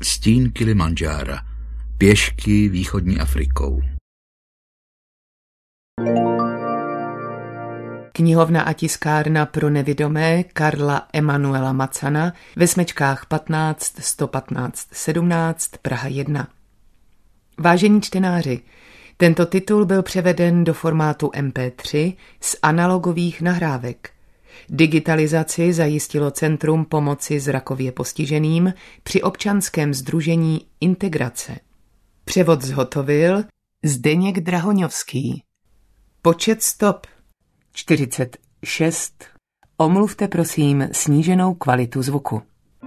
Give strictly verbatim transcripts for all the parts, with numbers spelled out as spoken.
Stín Kilimandžára. Pěšky východní Afrikou. Knihovna a tiskárna pro nevidomé Karla Emanuela Macana ve smečkách patnáct sto patnáct sedmnáct Praha jedna. Vážení čtenáři, tento titul byl převeden do formátu em pé tři z analogových nahrávek. Digitalizaci zajistilo Centrum pomoci zrakově postiženým při občanském sdružení Integrace. Převod zhotovil Zdeněk Drahoňovský. Počet stop čtyřicet šest. Omluvte prosím sníženou kvalitu zvuku.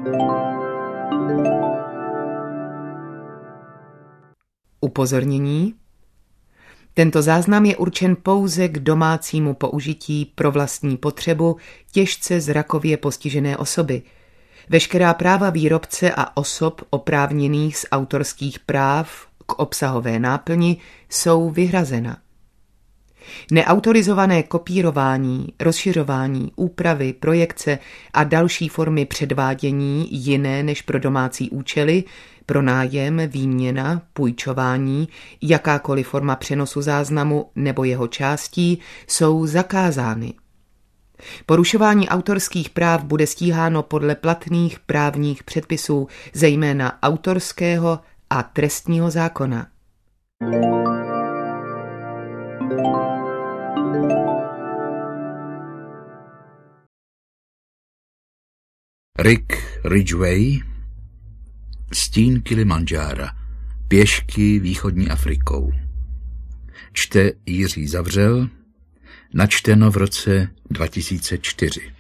Upozornění. Tento záznam je určen pouze k domácímu použití pro vlastní potřebu těžce zrakově postižené osoby. Veškerá práva výrobce a osob oprávněných z autorských práv k obsahové náplni jsou vyhrazena. Neautorizované kopírování, rozšiřování, úpravy, projekce a další formy předvádění jiné než pro domácí účely, pronájem, výměna, půjčování, jakákoliv forma přenosu záznamu nebo jeho částí jsou zakázány. Porušování autorských práv bude stíháno podle platných právních předpisů, zejména autorského a trestního zákona. Rick Ridgway. Stín Kilimandžára. Pěšky východní Afrikou. Čte Jiří Zavřel. Načteno v roce dva tisíce čtyři.